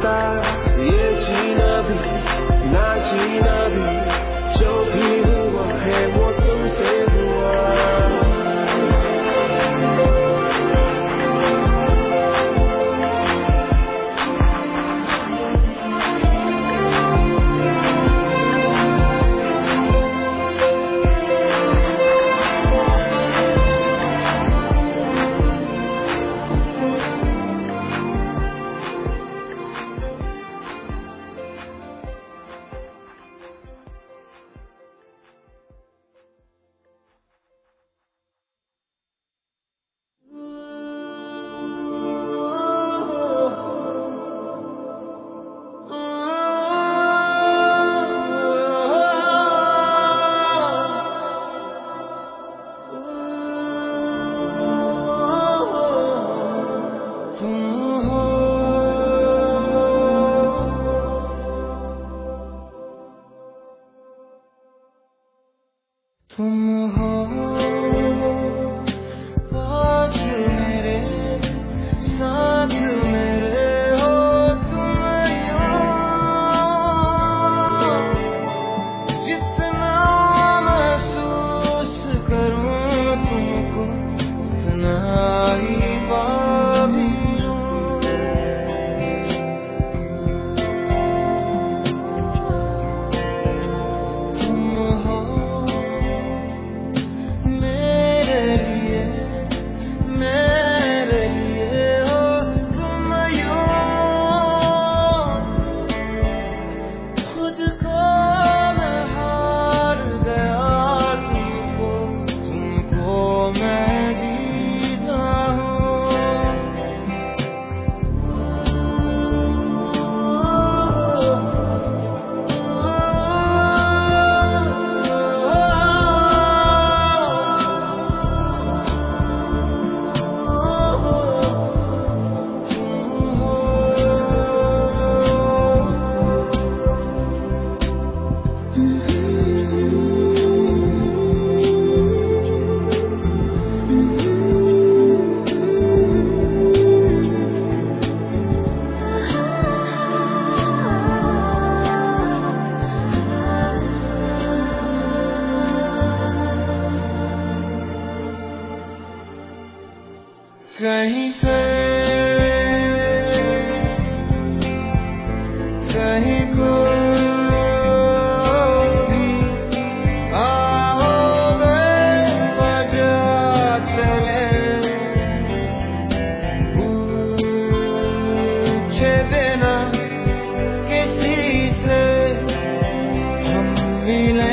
पता ये जीना भी ना जीना भी, जो भी हुआ है वो तुमसे हुआ। तुम हो पास मेरे, साथ मेरे हो तुम यूं, जितना महसूस करूं तुमको उतना ही पापी हूं। तुम हो कहीं से कहीं को भी आओगे वजह चले, पूछे बिना किसी से हम मिले।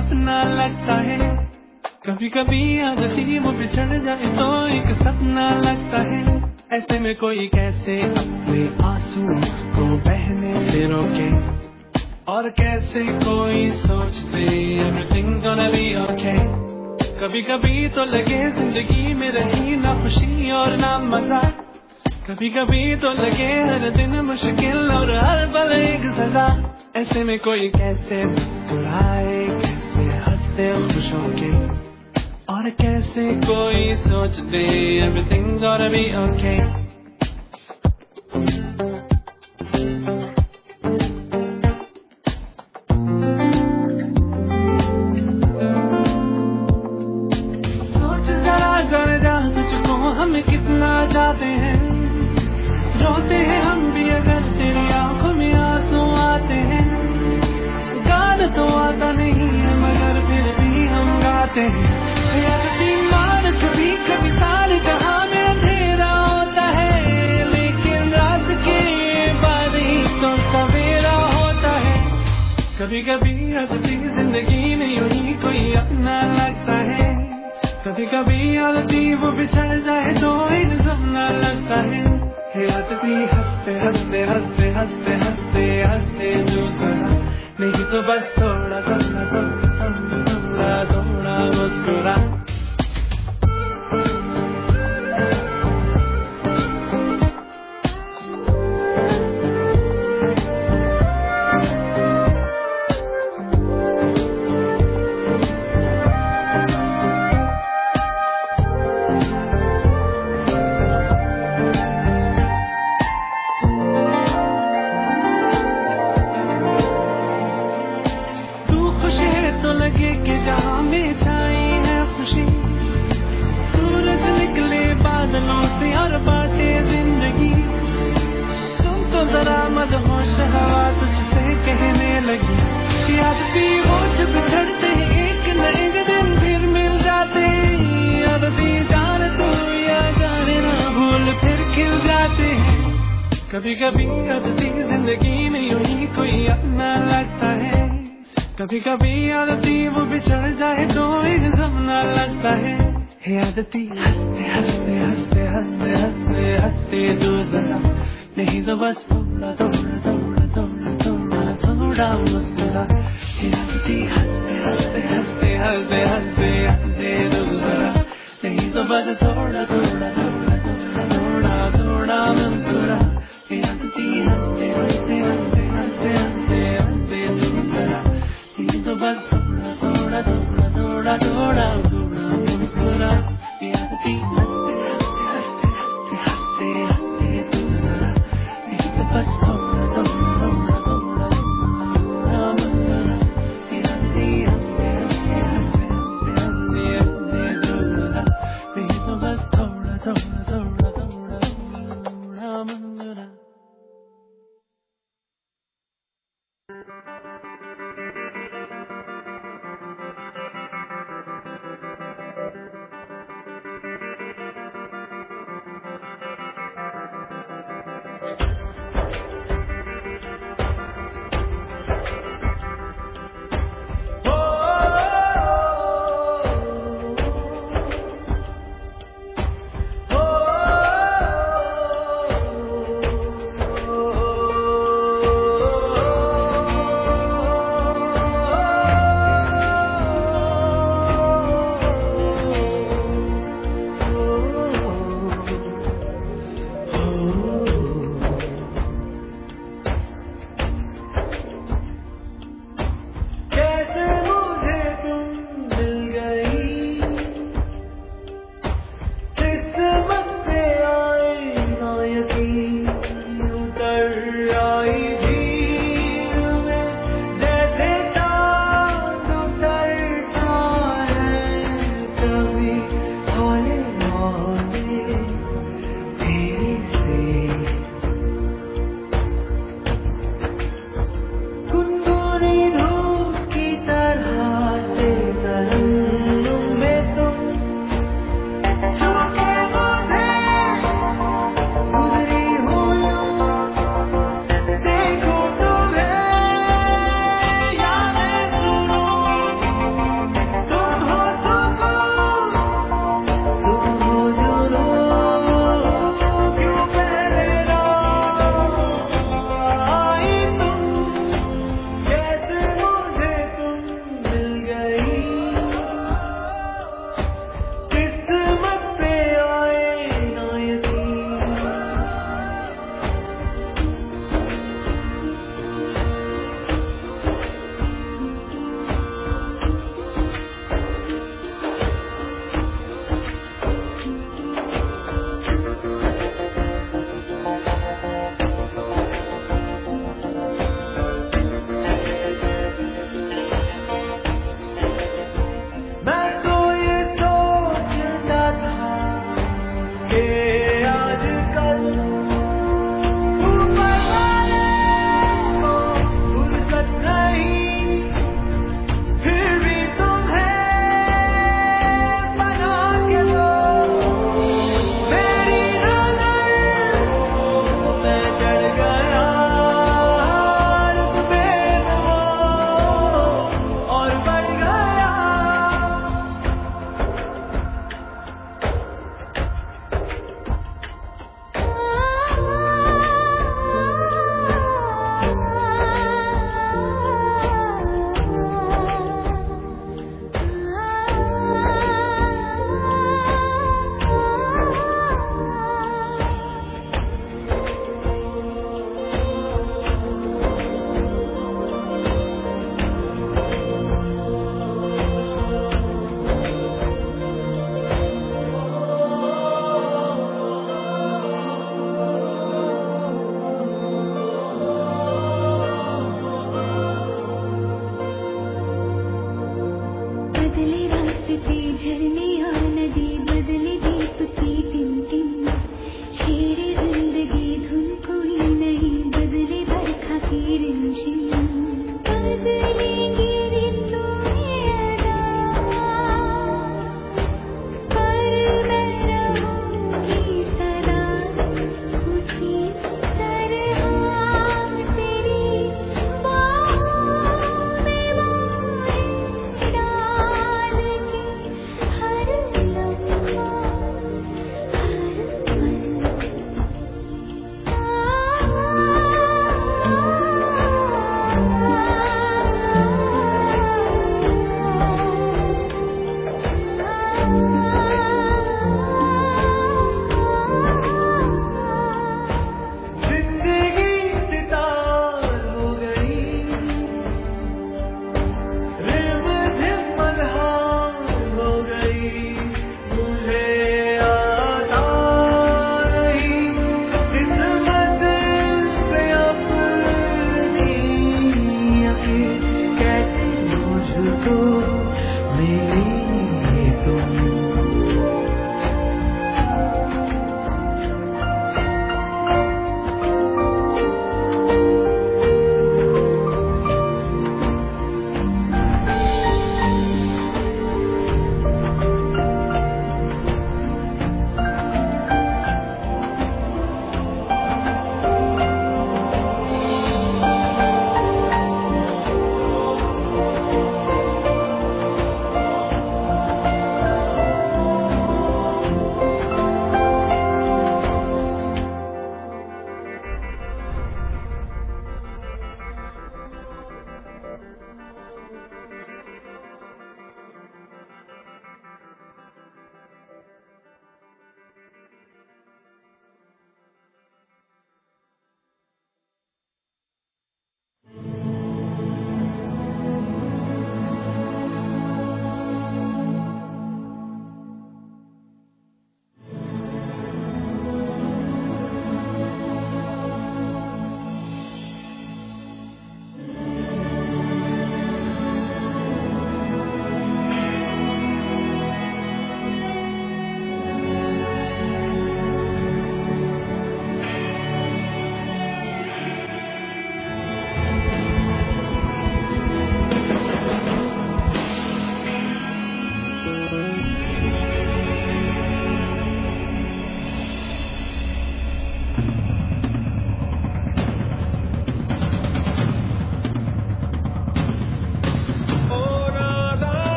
अपना लगता है। कभी कभी आदती वो बिछड़ जाए तो एक सपना लगता है। ऐसे में कोई कैसे अपने आंसू को बहने से रोके, और कैसे कोई सोचते everything gonna be okay। कभी कभी तो लगे जिंदगी में रही ना खुशी और ना मजा, कभी कभी तो लगे हर दिन मुश्किल और हर पल एक सजा। ऐसे में कोई कैसे मुस्कुराए, कैसे हंसते खुश होके, और कैसे कोई सोच दे everything gonna be okay। सोच जरा कर जा तुझको हम कितना चाहते हैं, रोते हैं हम भी अगर तेरी आंखों में आंसू आते हैं। गाना तो आता नहीं है मगर फिर भी हम गाते हैं। मार कभी कभी सारे जहां में अंधेरा होता है, लेकिन रात के बाद ही तो सवेरा होता है। कभी कभी हंसती जिंदगी में यूं ही कोई अपना लगता है। कभी कभी आदती वो बिछड़ जाए तो एक सपना लगता है। हंसती हंसते हंसते हंसते हंसते हंसते हंसते जो जरा, नहीं तो बस थोड़ा थोड़ा थोड़ा थोड़ा मुस्कुरा। और बाटे जिंदगी तुम तो जरा मदहोश हवा तुझसे कहने लगी। याद भी वो जब बिछड़ते एक न एक दिन फिर मिल जाते, अब भी जान तू या जाने ना भूल फिर खिल जाते हैं। कभी कभी आदती जिंदगी में यूं ही कोई अपना लगता है। कभी कभी आदती वो बिछड़ जाए तो एक सपना लगता है। आदती हंसते हंसते हंसते हंसते हंसते हंसते जो जरा, नहीं तो बस थोड़ा थोड़ा थोड़ा थोड़ा थोड़ा थोड़ा मुस्कुरा। आदती हंसते हंसते हंसते हंसते हंसते हंसते जो जरा, नहीं तो बस थोड़ा थोड़ा थोड़ा थोड़ा थोड़ा थोड़ा मुस्कुरा। आदती हंसते हंसते हंसते हंसते हंसते हंसते जो जरा, नहीं तो बस थोड़ा थोड़ा थोड़ा थोड़ा थोड़ा थोड़ा मुस्कुरा। आदती हंसते हंसते हंसते हंसते हंसते तू जरा, नहीं तो बस थोड़ा थोड़ा थोड़ा थोड़ा थोड़ा मुस्कुरा। आदती हंसते हंसते हंसते हंसते हंसते तू जरा, नहीं तो बस थोड़ा थोड़ा थोड़ा थोड़ा थोड़ा मुस्कुरा। बहते झरने और नदी बदले दीप की टिम-टिम। शेरे जिंदगी धुन कोई नहीं बदले बरखा की रिमझिम। बदलेंगी ऋतुएं अदा, पर मैं रहूंगी सदा उसी तरह तेरी बाहों में बाहें डाल के हर लम्हा हर पल। जिंदगी सितार हो गई, रिमझिम मल्हार हो गई। मुझे आता नहीं किस्मत पे अपनी यकीन, कैसे मुझको मिली तुम।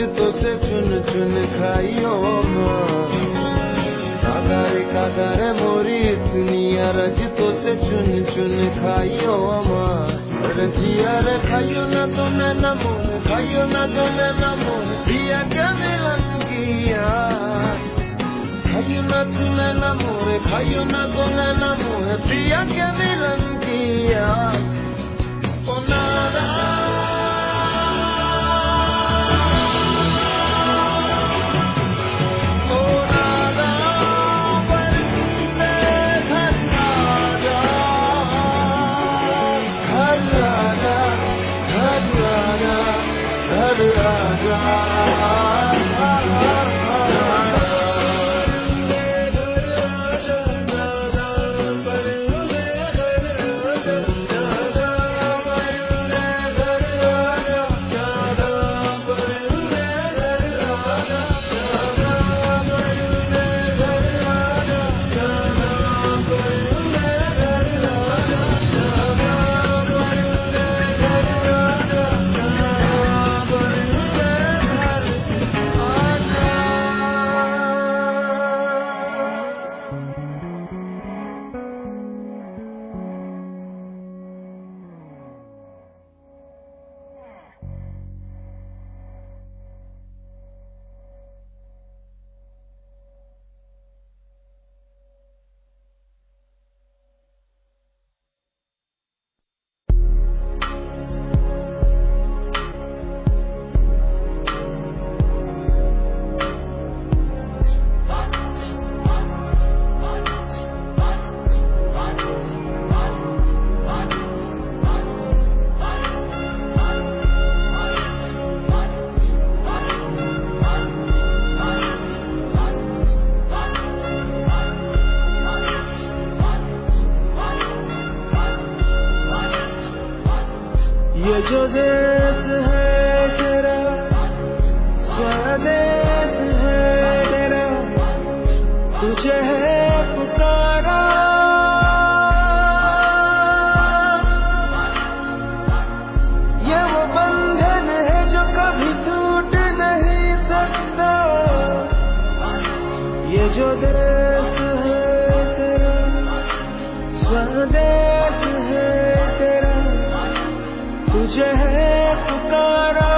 तो से चुन चुन खाइयो कागारे मोरी इतनी अरज तो से चुन चुन खाइयो रजिया रे खाइयो ना तो न मोह खाइयो ना तो न मोह पिया क्या मिलन किया खाइयो ना तू न मोह खाइयो ना तो न मोह पिया क्या मिलन किया ओ नारा ये जो देश है तेरा स्वदेश है तेरा तुझे है पुकारा ये वो बंधन है जो कभी टूट नहीं सकता ये जो देश है तेरा स्वदेश है तेरा तुझे है पुकारा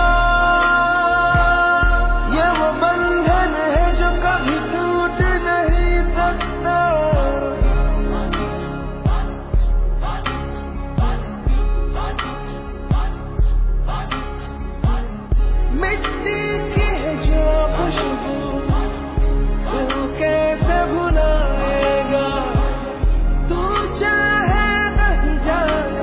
ये वो बंधन है जो कभी टूट नहीं सकता मिट्टी की है जो खुशबू तू कैसे भुलाएगा तू चाहे नहीं जाने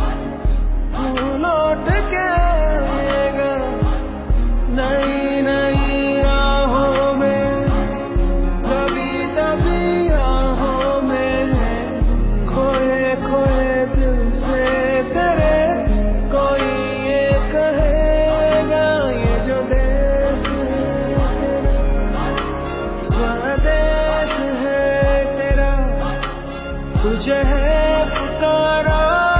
लौट के आएगा नई नई राहों में दबी दबी राहों में खोए खोए दिल से तेरे कोई ये कहेगा ये जो देश है तेरा स्वदेश है तेरा तुझे है पुकारा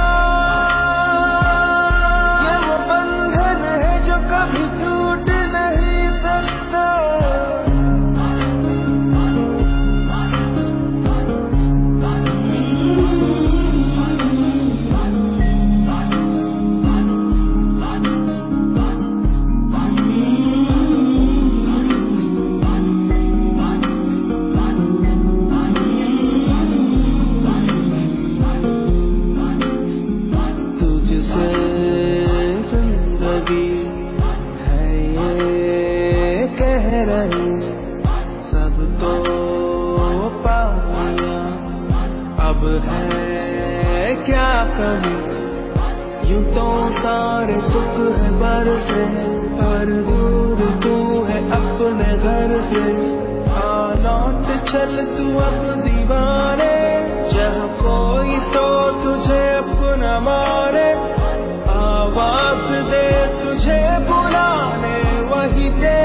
कभी टूट नहीं सकता तुझसे जिंदगी कह रही सब तो पा लिया अब है क्या कभी यूं तो सारे सुख है बरसे पर दूर तू है अपने घर से आ लौट चल तू अब दीवाने जहाँ कोई तो तुझे अपना मारे आवाज दे तुझे बुलाने वही दे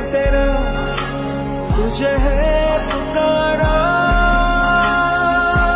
तुझे है पुकारा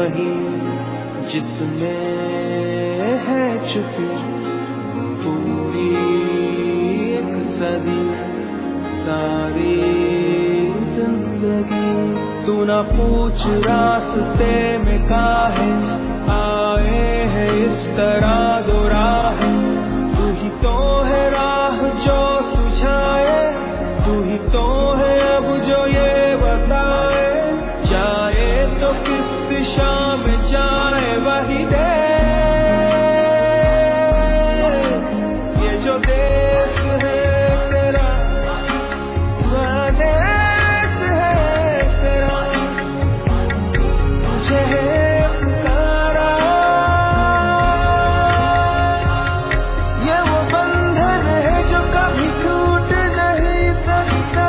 कहीं जिसमें है छुपी पूरी एक सदी सारी जिंदगी। तू ना पूछ रास्ते में काहे आए है इस तरह दो राह। तू ही तो है राह जो सुझाए, तू ही तो है अब जो ये बताए जाए तो किस दिशा में जाए वही दे। ये जो देश है तेरा स्वदेश है तेरा, तुझे पुकारा। ये वो बंधन है जो कभी टूट नहीं सकता।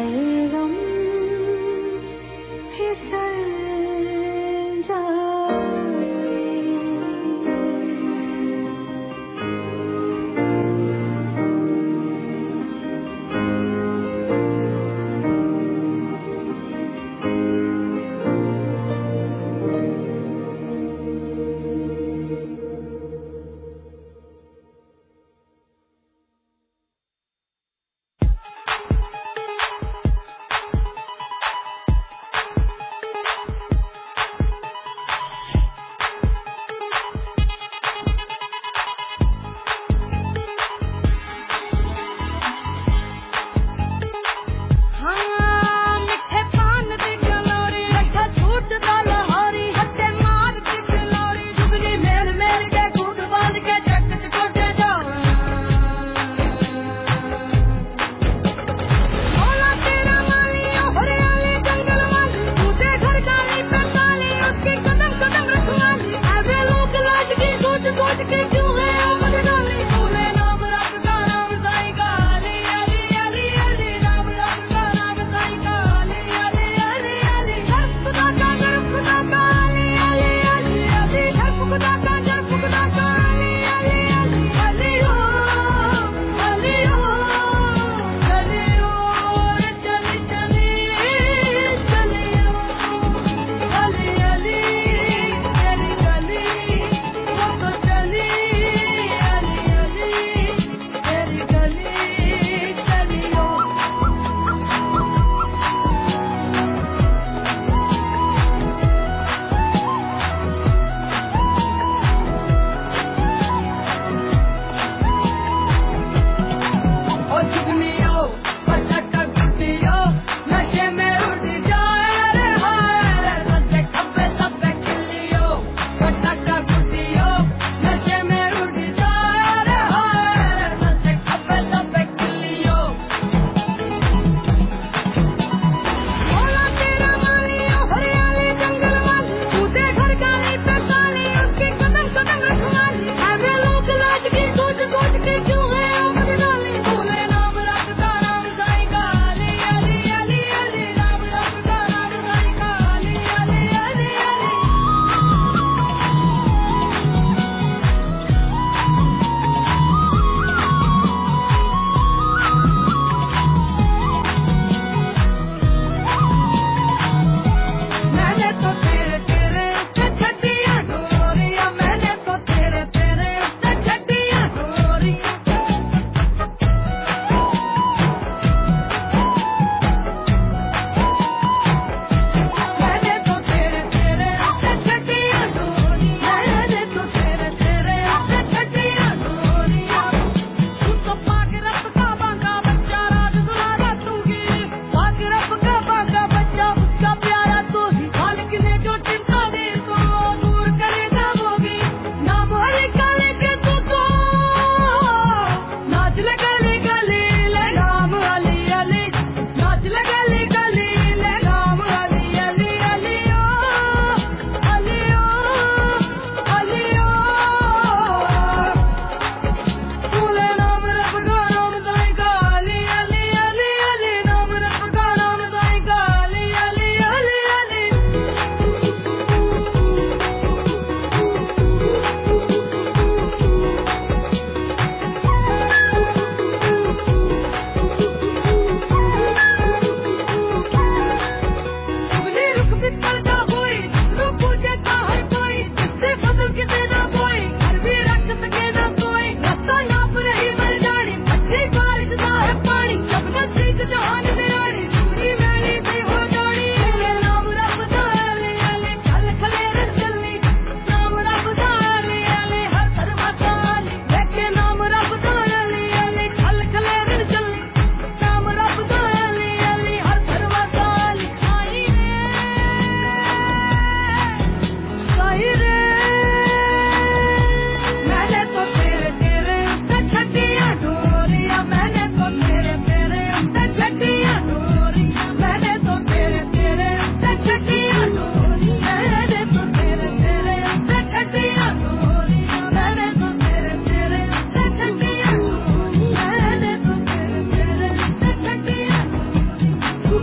हर गम फिसल जाए।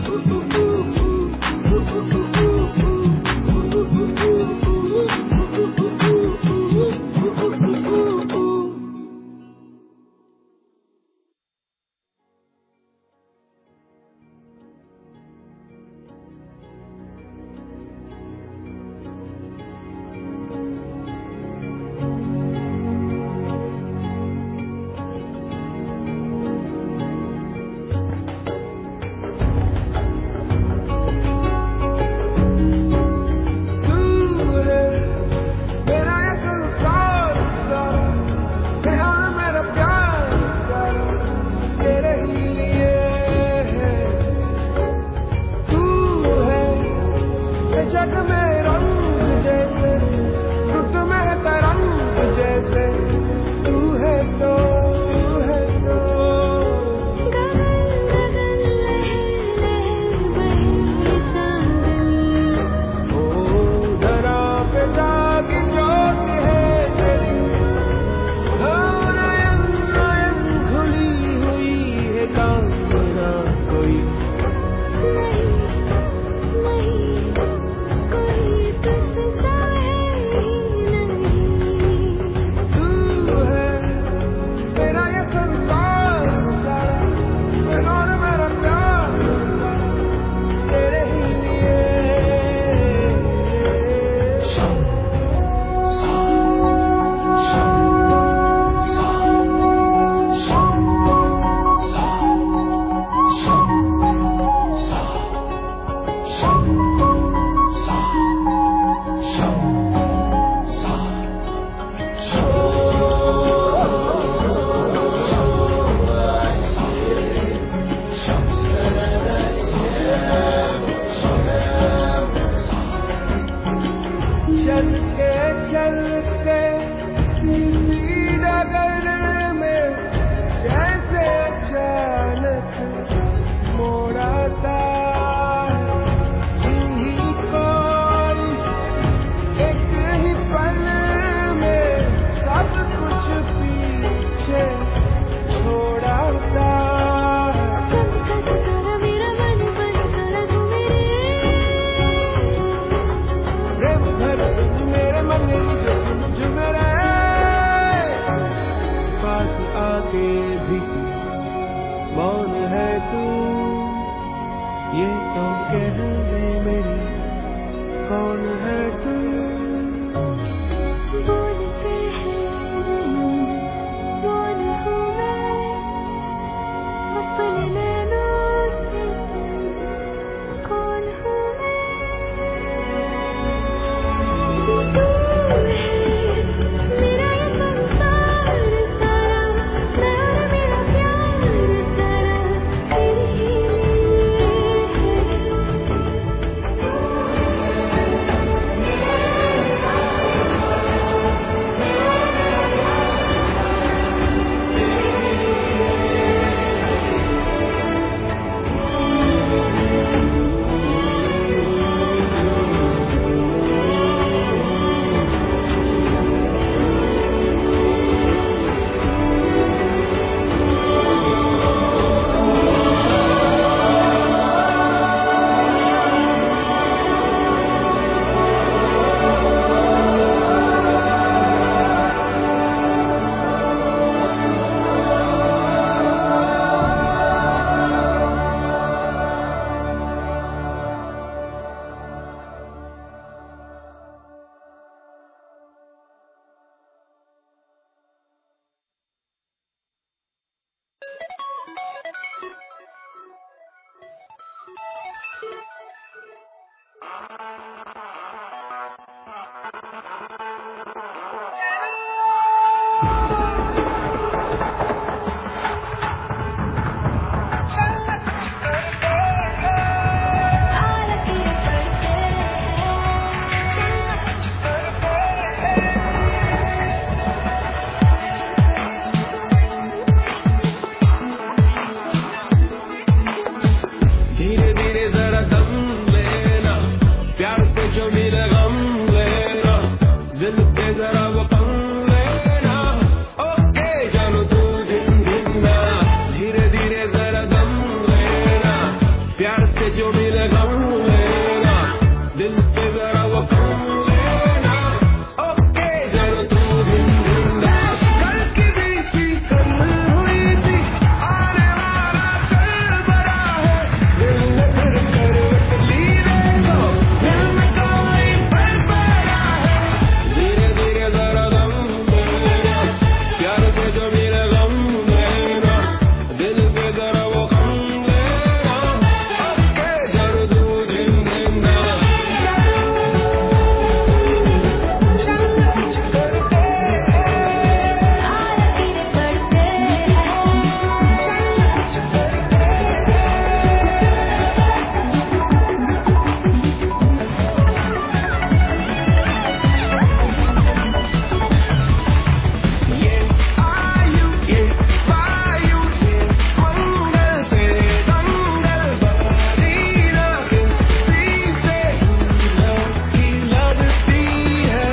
धीरे धीरे जरा दम लेना, प्यार से जो से जो मिले गम लेना, दिल पे जरा वो कम लेना, ओके जरा तू दिन जिंदा, कल की बीती कल हुई थी, आने वाला कल बड़ा है, दिल ने फिर करवट ली देखो, दिल में कोई पल पड़ा है, धीरे धीरे जरा दम लेना, प्यार से जो मिले गम लेना, दिल पे जरा वो कम लेना, ओके जरा तू दिन जिंदा, ये आयु ये वायु ये मंगल पे दंगल बनी ना, किसी से की लगती है,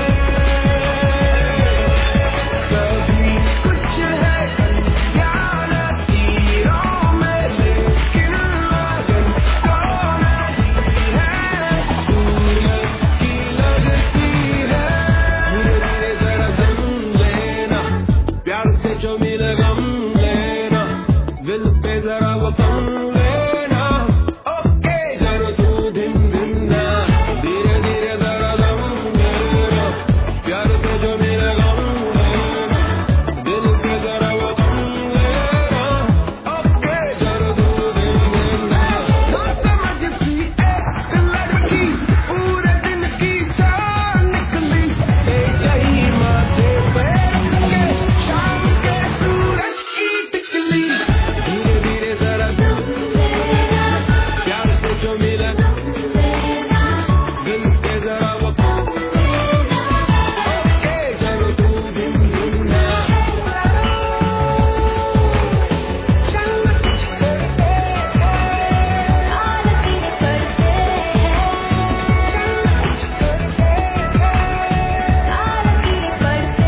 सभी कुछ है अनजान तीरों में, लेकिन लगन तो नहीं है, सूरज की लगती है, धीरे धीरे जरा दम लेना, प्यार से जो मिले गम लेना, दिल पे जरा वो कम लेना, ओके जरा तू दिन जिंदा, धीरे धीरे जरा दम लेना, प्यार से जो मिले गम लेना, दिल पे जरा वो कम लेना, ओके जरा तू दिन जिंदा, ना समझती एक लड़की पूरे दिन की जान निकली, एक ही माथे पे के शाम के सूरज की टिकली, धीरे धीरे जरा दम लेना, प्यार से जो मिले दिल पे जरा वो कम लेना, ओके जरा तू दिन जिंदा, चल कुछ करते हैं, लकीरें पढ़ते हैं, चल कुछ करते हैं, लकीरें पढ़ते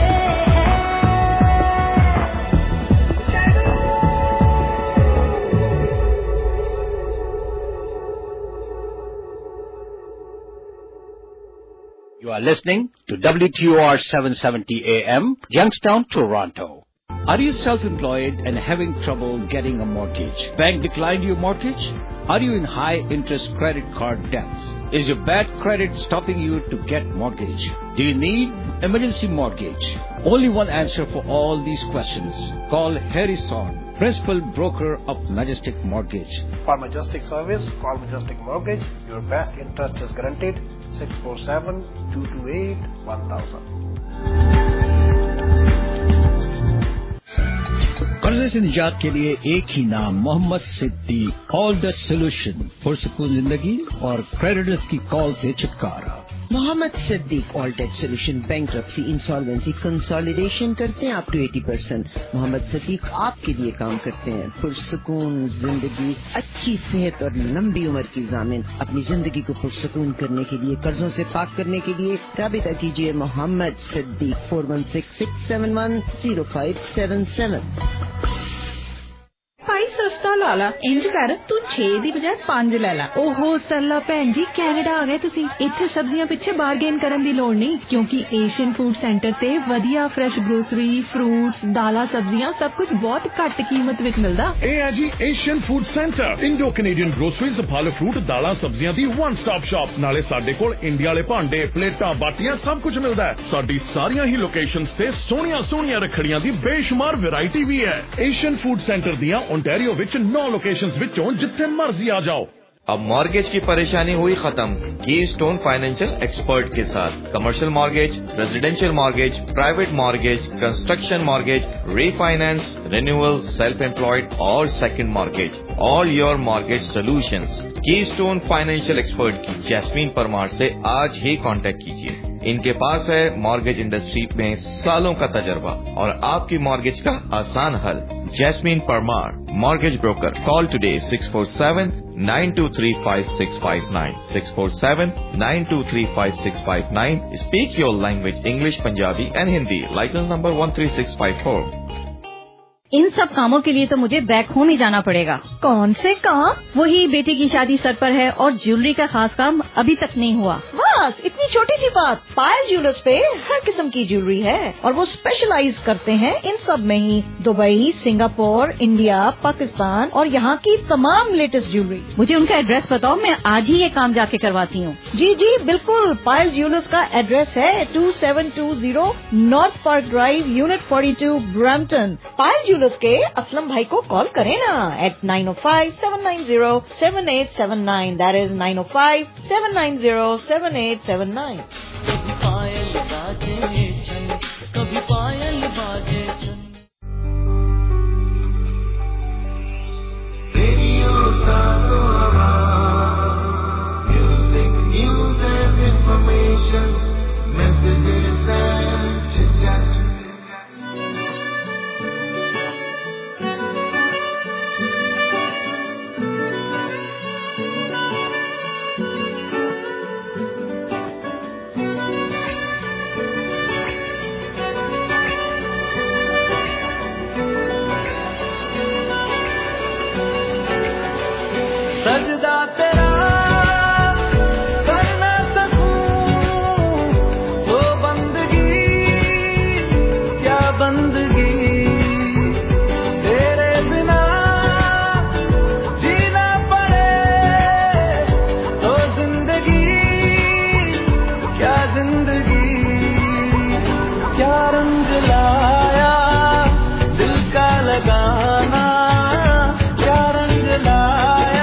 You are listening to WTOR 770 AM, Youngstown, Toronto. Are you self-employed and having trouble getting a mortgage? Bank declined your mortgage? Are you in high-interest credit card debts? Is your bad credit stopping you to get mortgage? Do you need emergency mortgage? Only one answer for all these questions. Call Harry Son, Principal Broker of Majestic Mortgage. For Majestic Service, call Majestic Mortgage. Your best interest is guaranteed. 647-228-1000. कर्जे से निजात के लिए एक ही नाम, Mohammad Siddique. All the solution, पुरसुकून जिंदगी और क्रेडिटर्स की कॉल से छुटकारा। Mohammad Siddique all debt solution, bankruptcy, insolvency, consolidation करते हैं अप टू 80%। मोहम्मद सिद्दीक आपके लिए काम करते हैं। पुरसुकून जिंदगी, अच्छी सेहत और लंबी उम्र की जामिन। अपनी जिंदगी को पुरसुकून करने के लिए, कर्जों से पाक करने के लिए राबिता कीजिए मोहम्मद सिद्दीक 4166710577। भाई सस्ता ला ला, इंज कर तू 6 ਦੀ ਬਜਾਏ 5 ਲੈ ਲਾ। ਓਹੋ ਸਰਲਾ ਭੈਣ ਜੀ, ਕੈਨੇਡਾ ਆ ਗਏ ਤੁਸੀਂ। ਇੱਥੇ ਸਬਜ਼ੀਆਂ ਪਿੱਛੇ ਬਾਰਗੇਨ ਕਰਨ ਦੀ ਲੋੜ ਨਹੀਂ, ਕਿਉਂਕਿ ਏਸ਼ੀਅਨ ਫੂਡ ਸੈਂਟਰ ਤੇ ਵਧੀਆ ਫਰੈਸ਼ ਗਰੋਸਰੀ, ਫਰੂਟਸ, ਦਾਲਾਂ, ਸਬਜ਼ੀਆਂ ਸਭ ਕੁਝ ਬਹੁਤ ਘੱਟ ਕੀਮਤ ਵਿੱਚ ਮਿਲਦਾ। ਇਹ ਹੈ ਜੀ Asian food centre, Indo Canadian groceries, ਫਲ ਫਰੂਟ, ਦਾਲਾਂ, ਸਬਜ਼ੀਆਂ ਦੀ ਵਨ ਸਟਾਪ ਸ਼ਾਪ। ਨਾਲੇ ਸਾਡੇ ਕੋਲ ਇੰਡੀਆ ਵਾਲੇ ਭਾਂਡੇ, ਪਲੇਟਾਂ, ਬਾਟੀਆਂ ਸਭ ਕੁਝ ਮਿਲਦਾ ਹੈ। ਸਾਡੀ ਸਾਰੀਆਂ ਹੀ ਲੋਕੇਸ਼ਨਸ ਤੇ ਸੋਹਣੀਆਂ ਰੱਖੜੀਆਂ ਦੀ ਬੇਸ਼ੁਮਾਰ ਵੈਰਾਈਟੀ ਵੀ ਹੈ। ਏਸ਼ੀਅਨ ਫੂਡ ਸੈਂਟਰ ਦੀਆਂ ओंटारियो विच 9 लोकेशंस विचों जिथे मर्जी आ जाओ। अब मॉर्गेज की परेशानी हुई खत्म कीस्टोन फाइनेंशियल एक्सपर्ट के साथ। Commercial mortgage, residential mortgage, private mortgage, construction mortgage, refinance, renewal, self employed और second mortgage, all your mortgage solutions. Keystone financial expert की जैस्मीन परमार से आज ही कांटेक्ट कीजिए। इनके पास है मॉर्गेज इंडस्ट्री में सालों का तजर्बा और आपकी मॉर्गेज का आसान हल। Jasmine Parmar, mortgage broker. Call today 647-923-5659, 647-923-5659. Speak your language, English, Punjabi and Hindi. License number 13654. इन सब कामों के लिए तो मुझे बैक होम ही जाना पड़ेगा। कौन से काम? वही बेटे की शादी सर पर है और ज्वेलरी का खास काम अभी तक नहीं हुआ। बस इतनी छोटी सी बात। पायल ज्वेलर्स पे हर किस्म की ज्वेलरी है और वो स्पेशलाइज करते हैं इन सब में ही। दुबई, सिंगापुर, इंडिया, पाकिस्तान और यहाँ की तमाम लेटेस्ट ज्वेलरी। मुझे उनका एड्रेस बताओ, मैं आज ही ये काम जाके करवाती हूँ। जी जी बिल्कुल। पायल ज्वेलर्स का एड्रेस है 2720 north park drive, unit 42, Brampton. Payal jewellers के असलम भाई को कॉल करें ना at 905-790-7879। That is 905-790-7879। कभी पायल बाजे छन, कभी पायल बाजे छन। Radio music, news and information, messages and chitchat. सजदा तेरा कर ना सकूं तो बंदगी, क्या बंदगी तेरे बिना जीना पड़े तो जिंदगी, क्या जिंदगी। क्या रंग लाया दिल का लगाना, क्या रंग लाया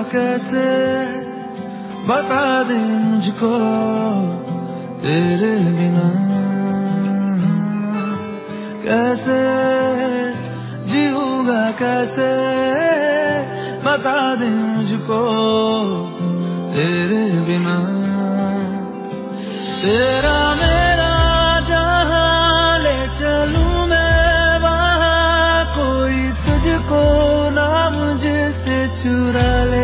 कैसे बता दे मुझको तेरे बिना कैसे जीऊंगा कैसे बता दे मुझको तेरे बिना तेरा मेरा जहाँ ले चलूं मैं वहाँ कोई तुझको ना मुझसे चुरा ले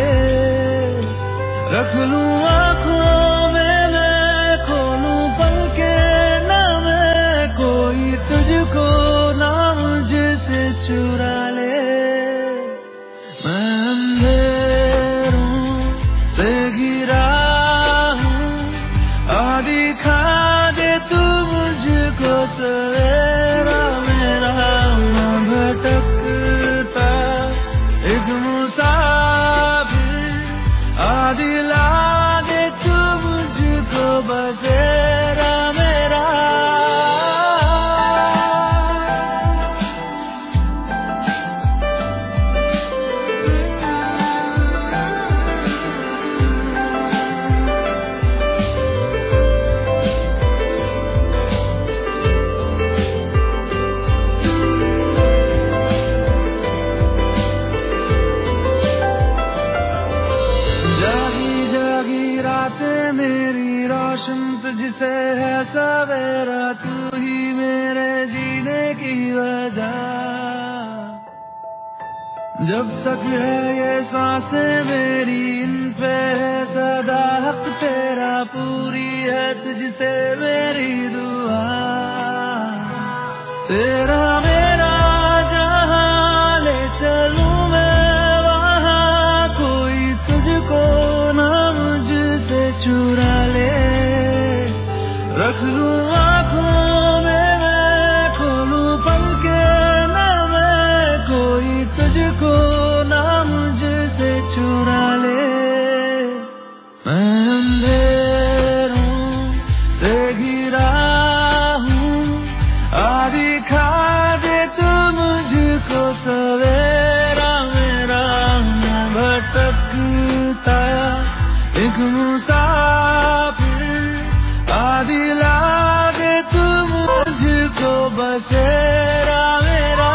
रख लूं आँखों में मैं खोलूं पलके ना मैं कोई तुझको ना मुझसे चुरा ले मैं अंधेरों से घिरा हूँ आ दिखा दे तू मुझको सवेरा मेरा मैं भटकता एक मुसाफिर आ दिला दे तू मुझको बसेरा मेरा मेरी रोशन तुझसे है सवेरा तू ही मेरे जीने की वजह जब तक है ये सांसें मेरी इन पे है सदा हक तेरा पूरी है तुझसे मेरी दुआ तेरा मेरा जहाँ ले चलूं मैं वहाँ कोई तुझको ना मुझसे चुरा ले रख लूं आँखों में मैं खोलूं पलके ना मैं कोई तुझको ना मुझसे चुरा ले मैं अंधेरों से घिरा हूँ आ दिखा दे तू मुझको सवेरा मेरा मैं भटकता एक मुसाफिर आ दिला दे तू मुझको बसेरा मेरा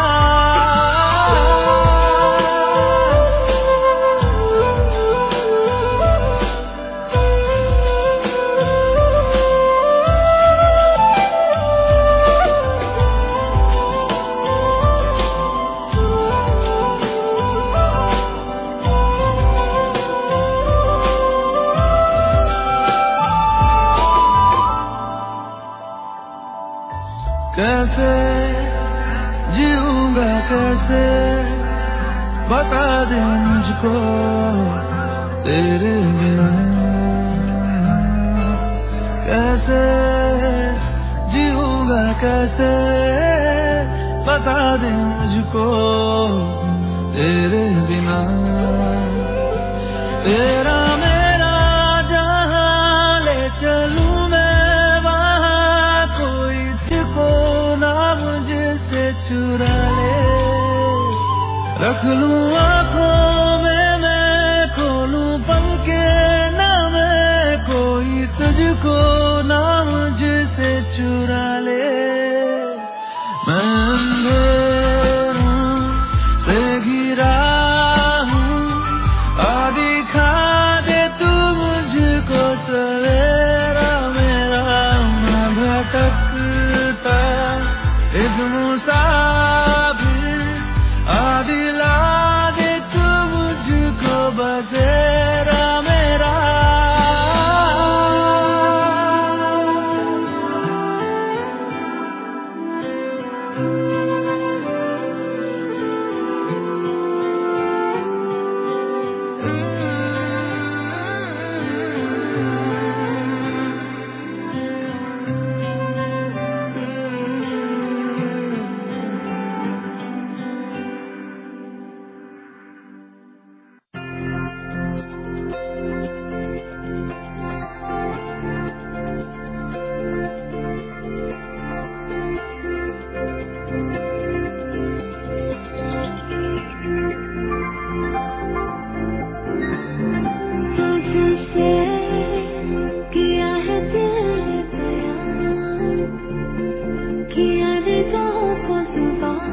कैसे जीऊंगा कैसे बता दे मुझको तेरे बिना कैसे जीऊंगा कैसे बता दे मुझको तेरे बिना तेरा मेरा जहाँ ले चलूं मैं वहाँ कोई तुझको ना मुझसे चुरा ले रख लूं आँखों में मैं खोलूं पलके ना मैं कोई तुझको ना मुझसे चुरा ले मैं अंधेरों से घिरा हूँ आ दिखा किया निगाहों को जुबान,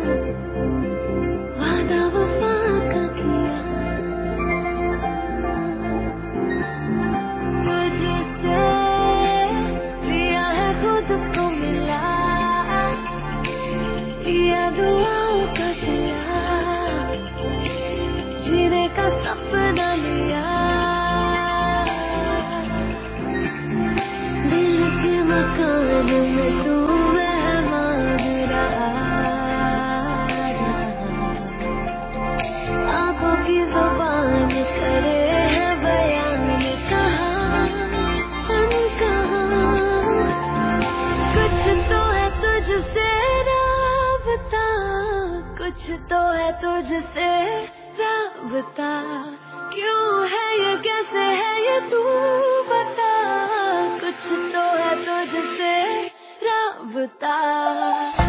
वादा वफा का किया, तुझसे पिया है खुद को मिला, किया दुआओं का सिला, जीने का सपना लिया, दिल के मकान में तू मेहमान रहा, आंखों की ज़ुबान करे है बयान, कहाँ कुछ तो है तुझसे राबता, कुछ तो है तुझसे राबता, क्यों है ये कैसे है ये तू बता, कुछ तो है तुझसे राबता।